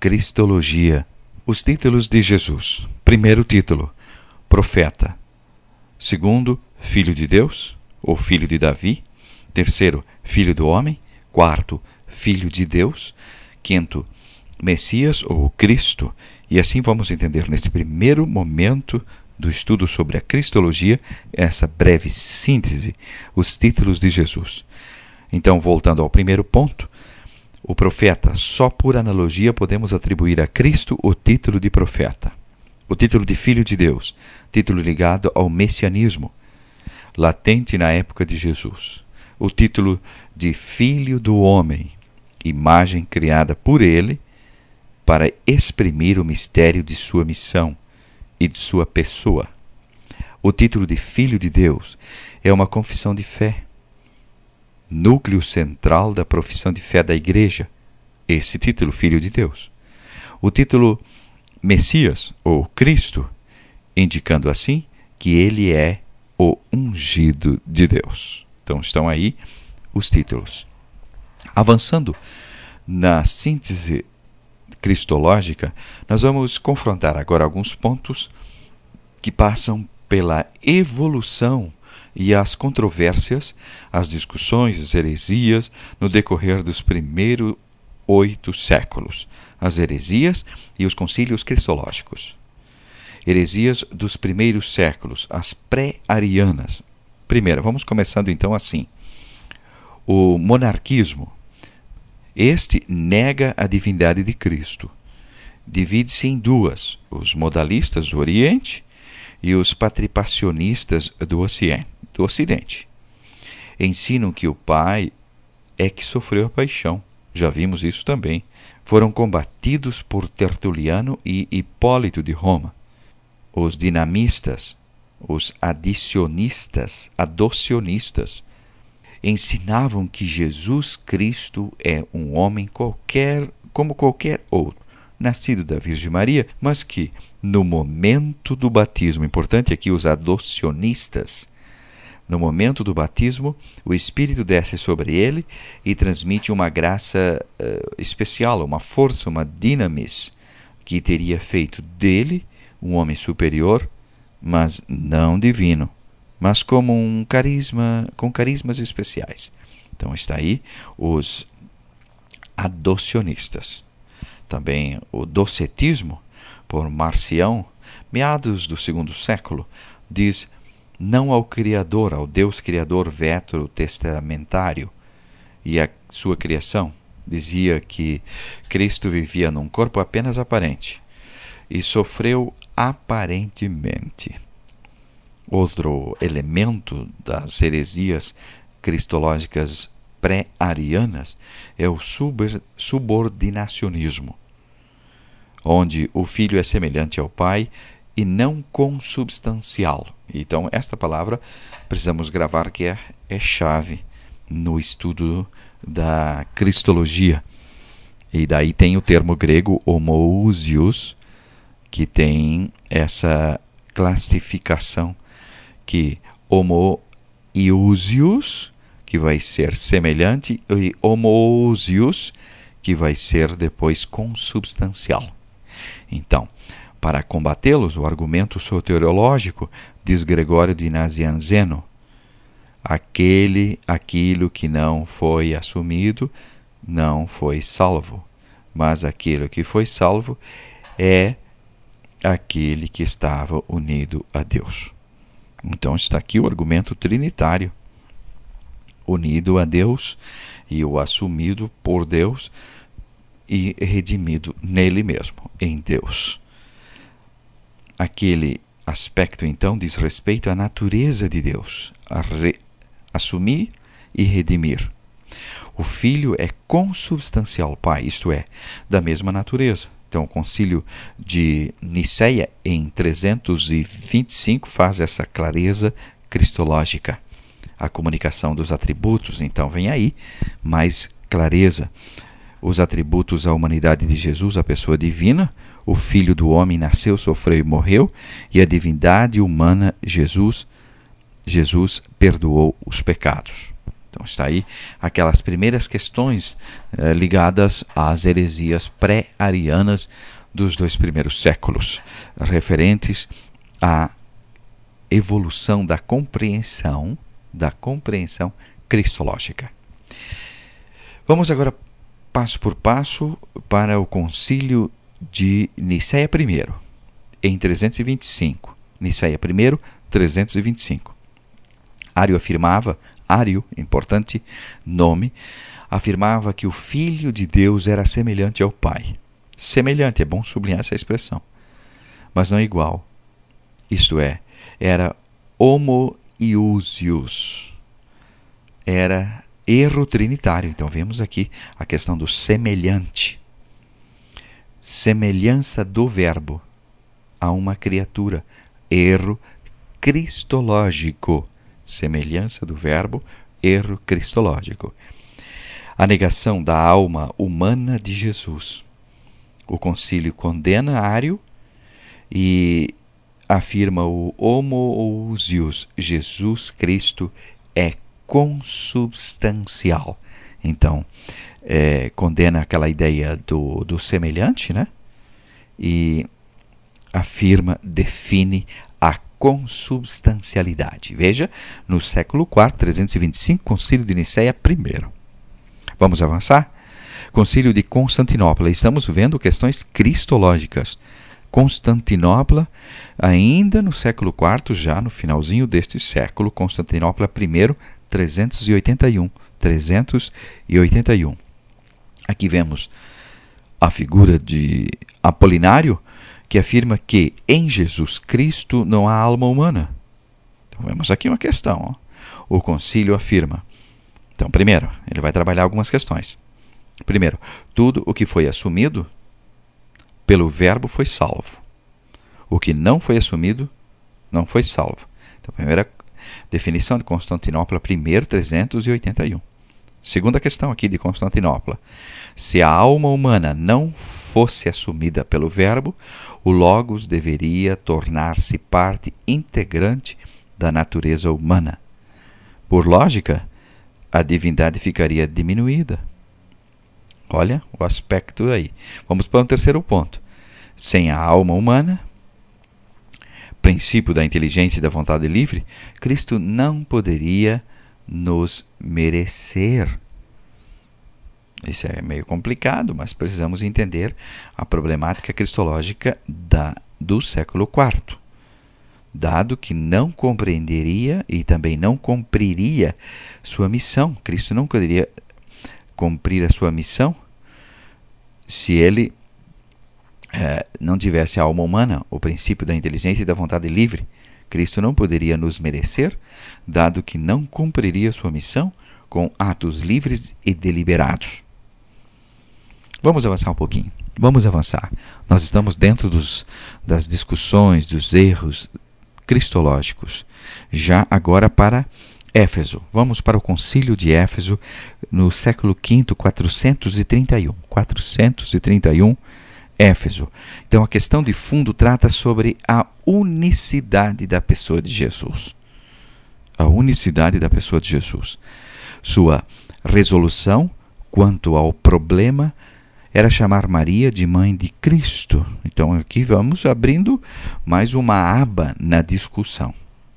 Cristologia. Os títulos de Jesus. Primeiro título, profeta. Segundo, filho de Deus, ou filho de Davi. Terceiro, filho do homem. Quarto, filho de Deus. Quinto, Messias ou Cristo. E assim vamos entender nesse primeiro momento do estudo sobre a Cristologia, essa breve síntese, os títulos de Jesus. Então, voltando ao primeiro ponto, o profeta, só por analogia podemos atribuir a Cristo o título de profeta. O título de filho de Deus, título ligado ao messianismo, latente na época de Jesus. O título de filho do homem, imagem criada por ele para exprimir o mistério de sua missão e de sua pessoa. O título de filho de Deus é uma confissão de fé, núcleo central da profissão de fé da igreja, esse título, filho de Deus. O título Messias, ou Cristo, indicando assim que ele é o ungido de Deus. Então estão aí os títulos. Avançando na síntese cristológica, nós vamos confrontar agora alguns pontos que passam pela evolução e as controvérsias, as discussões, as heresias no decorrer dos primeiros 8 séculos. As heresias e os concílios cristológicos. Heresias dos primeiros séculos, as pré-arianas. Primeiro, vamos começando então assim. O monarquismo. Este nega a divindade de Cristo. Divide-se em duas, os modalistas do Oriente e os patripacionistas do Ocidente. Ensinam que o Pai é que sofreu a paixão. Já vimos isso também. Foram combatidos por Tertuliano e Hipólito de Roma. Os dinamistas, os adocionistas, ensinavam que Jesus Cristo é um homem como qualquer outro, nascido da Virgem Maria, mas que, no momento do batismo, importante aqui os adocionistas, no momento do batismo, o Espírito desce sobre ele e transmite uma graça especial, uma força, uma dinamis, que teria feito dele um homem superior, mas não divino, mas como um carisma, com carismas especiais. Então está aí os adocionistas. Também o docetismo, por Marcião, meados do segundo século, diz não ao Criador, ao Deus Criador veterotestamentário e a sua criação. Dizia que Cristo vivia num corpo apenas aparente e sofreu aparentemente. Outro elemento das heresias cristológicas pré-arianas é o subordinacionismo, onde o filho é semelhante ao pai e não consubstancial. Então, esta palavra precisamos gravar que é chave no estudo da cristologia. E daí tem o termo grego homoousios, que tem essa classificação que homoiousios, que vai ser semelhante, e homoousios, que vai ser depois consubstancial. Então, para combatê-los, o argumento soteriológico, diz Gregório de Nazianzeno, aquilo que não foi assumido não foi salvo, mas aquilo que foi salvo é aquele que estava unido a Deus. Então está aqui o argumento trinitário, unido a Deus e o assumido por Deus e redimido nele mesmo, em Deus. Aquele aspecto, então, diz respeito à natureza de Deus, assumir e redimir. O Filho é consubstancial ao Pai, isto é, da mesma natureza. Então, o concílio de Niceia, em 325, faz essa clareza cristológica. A comunicação dos atributos, então, vem aí, mais clareza. Os atributos à humanidade de Jesus, a pessoa divina, o Filho do homem nasceu, sofreu e morreu, e a divindade humana, Jesus perdoou os pecados. Então está aí aquelas primeiras questões ligadas às heresias pré-arianas dos 2 primeiros séculos, referentes à evolução da compreensão cristológica. Vamos agora passo por passo para o Concílio de Nicéia I, em 325. Nicéia I, 325. Ário, importante nome, afirmava que o Filho de Deus era semelhante ao Pai. Semelhante, é bom sublinhar essa expressão, mas não igual. Isto é, era homoiousios, era erro trinitário. Então vemos aqui a questão do semelhante. Semelhança do verbo a uma criatura. Erro cristológico. Semelhança do verbo, erro cristológico. A negação da alma humana de Jesus. O concílio condena Ário e afirma o homoousios. Jesus Cristo é consubstancial. Então, condena aquela ideia do semelhante, né? E afirma, define a consubstancialidade. Veja, no século IV, 325, Concílio de Nicéia I. Vamos avançar? Concílio de Constantinopla. Estamos vendo questões cristológicas. Constantinopla, ainda no século IV, já no finalzinho deste século, Constantinopla I, 381. 381. Aqui vemos a figura de Apolinário, que afirma que em Jesus Cristo não há alma humana. Então vemos aqui uma questão. Ó. O concílio afirma. Então, primeiro, ele vai trabalhar algumas questões. Primeiro, tudo o que foi assumido pelo verbo foi salvo. O que não foi assumido não foi salvo. Então, primeira definição de Constantinopla I, 381. Segunda questão aqui de Constantinopla. Se a alma humana não fosse assumida pelo verbo, o Logos deveria tornar-se parte integrante da natureza humana. Por lógica, a divindade ficaria diminuída. Olha o aspecto aí. Vamos para um terceiro ponto. Sem a alma humana, princípio da inteligência e da vontade livre, Cristo não poderia nos merecer. Isso é meio complicado, mas precisamos entender a problemática cristológica do século IV. Dado que não compreenderia e também não cumpriria sua missão. Cristo não poderia cumprir a sua missão se ele não tivesse a alma humana, o princípio da inteligência e da vontade livre. Cristo não poderia nos merecer, dado que não cumpriria sua missão com atos livres e deliberados. Vamos avançar um pouquinho. Vamos avançar. Nós estamos dentro das discussões, dos erros cristológicos. Já agora para Éfeso. Vamos para o Concílio de Éfeso no século V, 431. 431, Éfeso. Então a questão de fundo trata sobre a unicidade da pessoa de Jesus. A unicidade da pessoa de Jesus. Sua resolução quanto ao problema era chamar Maria de mãe de Cristo. Então aqui vamos abrindo mais uma aba na discussão.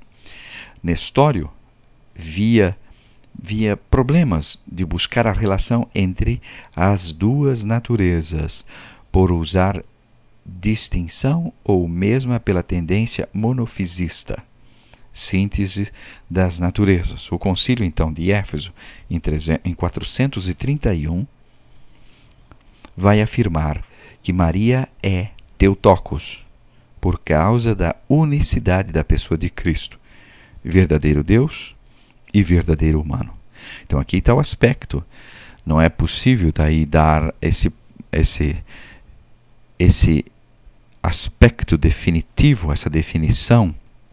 Nestório via problemas de buscar a relação entre as duas naturezas, por usar distinção ou mesmo pela tendência monofisista, síntese das naturezas. O concílio, então, de Éfeso, em 431, vai afirmar que Maria é Theotokos, por causa da unicidade da pessoa de Cristo, verdadeiro Deus e verdadeiro humano. Então aqui está o aspecto. Não é possível daí dar esse aspecto definitivo, essa definição,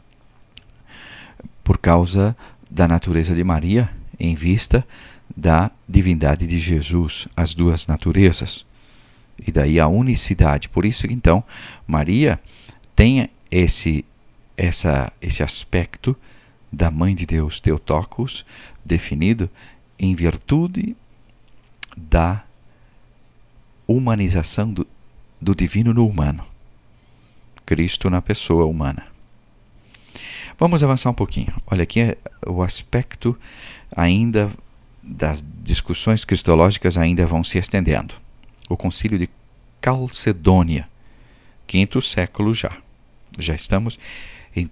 por causa da natureza de Maria, em vista da divindade de Jesus, as duas naturezas. E daí a unicidade. Por isso, então, Maria tem esse aspecto da Mãe de Deus, Theotokos, definido em virtude da humanização do divino no humano. Cristo na pessoa humana. Vamos avançar um pouquinho. Olha aqui o aspecto ainda das discussões cristológicas ainda vão se estendendo. O Concílio de Calcedônia, quinto século já. Já estamos em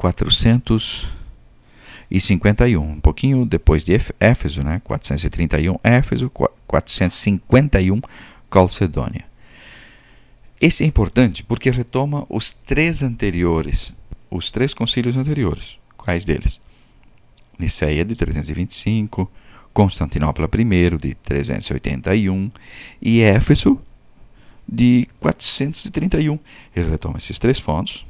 451, um pouquinho depois de Éfeso, né? 431 Éfeso, 451 Calcedônia. Esse é importante porque retoma os três concílios anteriores. Quais deles? Niceia de 325, Constantinopla I de 381 e Éfeso de 431. Ele retoma esses três pontos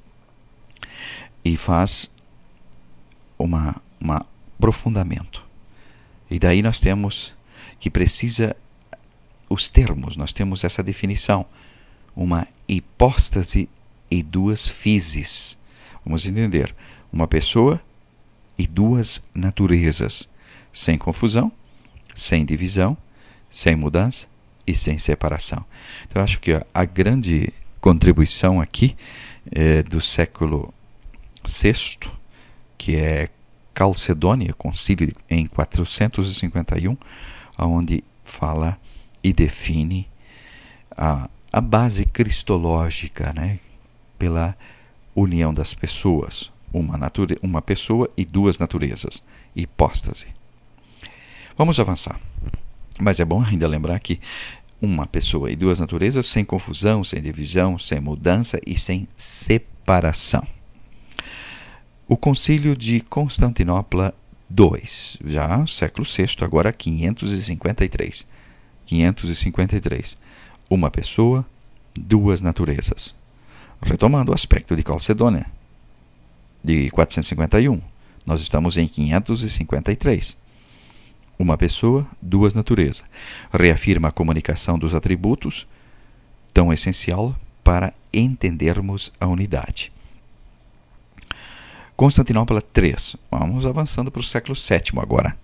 e faz um aprofundamento. E daí nós temos que precisa os termos, nós temos essa definição, uma hipóstase e duas physis. Vamos entender, uma pessoa e duas naturezas, sem confusão, sem divisão, sem mudança e sem separação. Então, eu acho que a grande contribuição aqui do século VI, que é Calcedônia, concílio em 451, onde fala e define a base cristológica, né, pela união das pessoas, uma pessoa e duas naturezas, hipóstase. Vamos avançar. Mas é bom ainda lembrar que uma pessoa e duas naturezas sem confusão, sem divisão, sem mudança e sem separação. O Concílio de Constantinopla II, já século VI, agora 553. 553. Uma pessoa, duas naturezas. Retomando o aspecto de Calcedônia, de 451, nós estamos em 553. Uma pessoa, duas naturezas. Reafirma a comunicação dos atributos, tão essencial para entendermos a unidade. Constantinopla III. Vamos avançando para o século VII agora.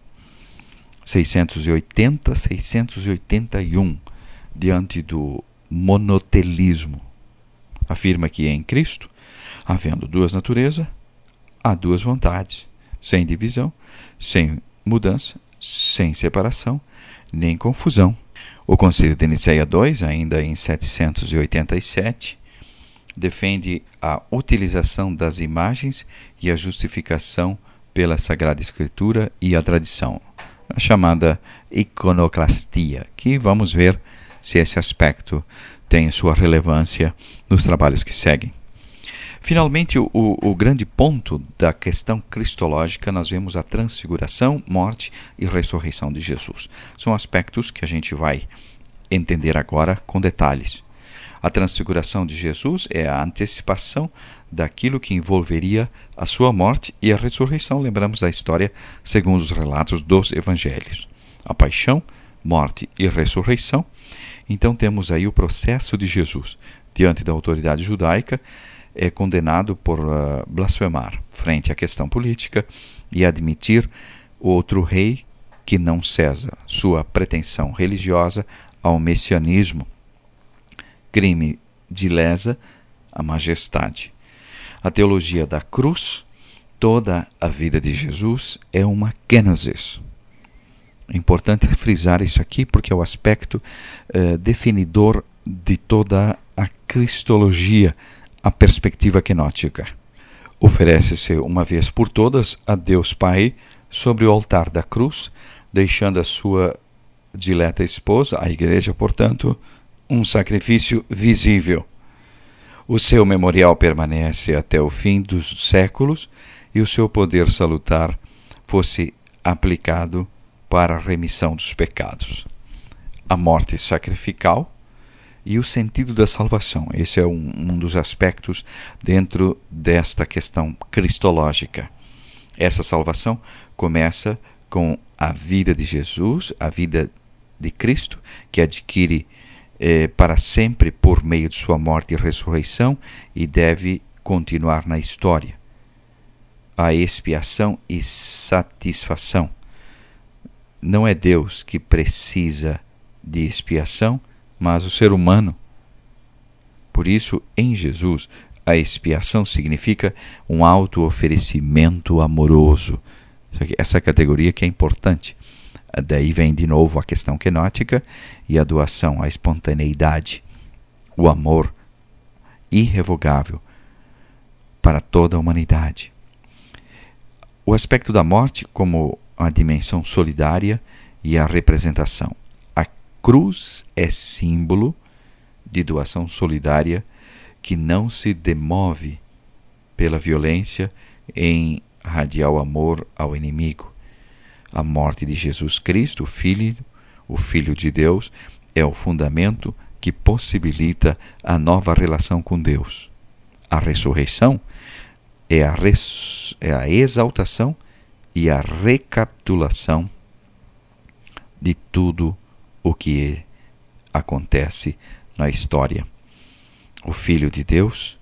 680, 681. Diante do monotelismo. Afirma que em Cristo, havendo duas naturezas, há duas vontades, sem divisão, sem mudança, sem separação, nem confusão. O Concílio de Niceia II, ainda em 787, defende a utilização das imagens e a justificação pela Sagrada Escritura e a tradição, a chamada iconoclastia, que vamos ver se esse aspecto tem sua relevância nos trabalhos que seguem. Finalmente, o grande ponto da questão cristológica, nós vemos a transfiguração, morte e ressurreição de Jesus. São aspectos que a gente vai entender agora com detalhes. A transfiguração de Jesus é a antecipação daquilo que envolveria a sua morte e a ressurreição. Lembramos da história segundo os relatos dos evangelhos. A paixão, morte e ressurreição. Então temos aí o processo de Jesus. Diante da autoridade judaica, é condenado por blasfemar frente à questão política e admitir outro rei que não César, sua pretensão religiosa ao messianismo. Crime de lesa à majestade. A teologia da cruz, toda a vida de Jesus é uma kenosis. É importante frisar isso aqui porque é o aspecto definidor de toda a cristologia, a perspectiva kenótica. Oferece-se uma vez por todas a Deus Pai sobre o altar da cruz, deixando a sua dileta esposa, a igreja, portanto, um sacrifício visível. O seu memorial permanece até o fim dos séculos e o seu poder salutar fosse aplicado para a remissão dos pecados. A morte sacrificial e o sentido da salvação. Esse é um dos aspectos dentro desta questão cristológica. Essa salvação começa com a vida de Jesus, a vida de Cristo, que adquire para sempre por meio de sua morte e ressurreição e deve continuar na história. A expiação e satisfação não é Deus que precisa de expiação, mas o ser humano. Por isso, em Jesus, a expiação significa um auto-oferecimento amoroso. Essa categoria que é importante. Daí vem de novo a questão kenótica e a doação, a espontaneidade, o amor irrevogável para toda a humanidade. O aspecto da morte como a dimensão solidária e a representação. A cruz é símbolo de doação solidária que não se demove pela violência em radial amor ao inimigo. A morte de Jesus Cristo, o Filho de Deus, é o fundamento que possibilita a nova relação com Deus. A ressurreição é a exaltação e a recapitulação de tudo o que acontece na história. O Filho de Deus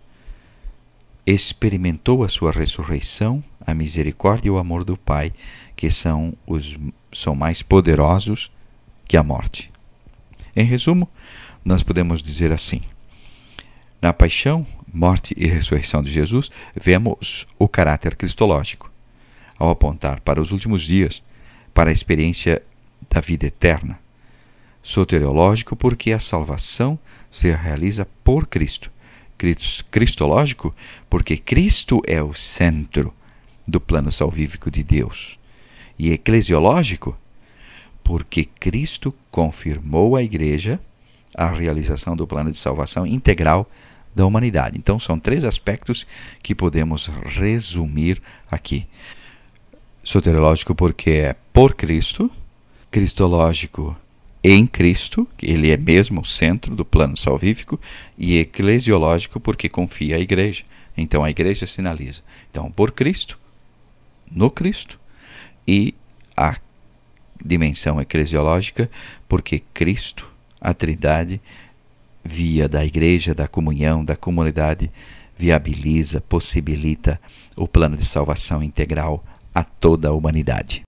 experimentou a sua ressurreição, a misericórdia e o amor do Pai, que são mais poderosos que a morte. Em resumo, nós podemos dizer assim: na paixão, morte e ressurreição de Jesus, vemos o caráter cristológico, ao apontar para os últimos dias, para a experiência da vida eterna. Soteriológico, porque a salvação se realiza por Cristo. Cristológico, porque Cristo é o centro do plano salvífico de Deus. E eclesiológico, porque Cristo confirmou à Igreja a realização do plano de salvação integral da humanidade. Então, são 3 aspectos que podemos resumir aqui. Soteriológico, porque é por Cristo. Cristológico, em Cristo, ele é mesmo o centro do plano salvífico. E eclesiológico, porque confia a Igreja. Então, a Igreja sinaliza. Então, por Cristo, no Cristo, e a dimensão eclesiológica, porque Cristo, a Trindade, via da Igreja, da comunhão, da comunidade, viabiliza, possibilita o plano de salvação integral a toda a humanidade.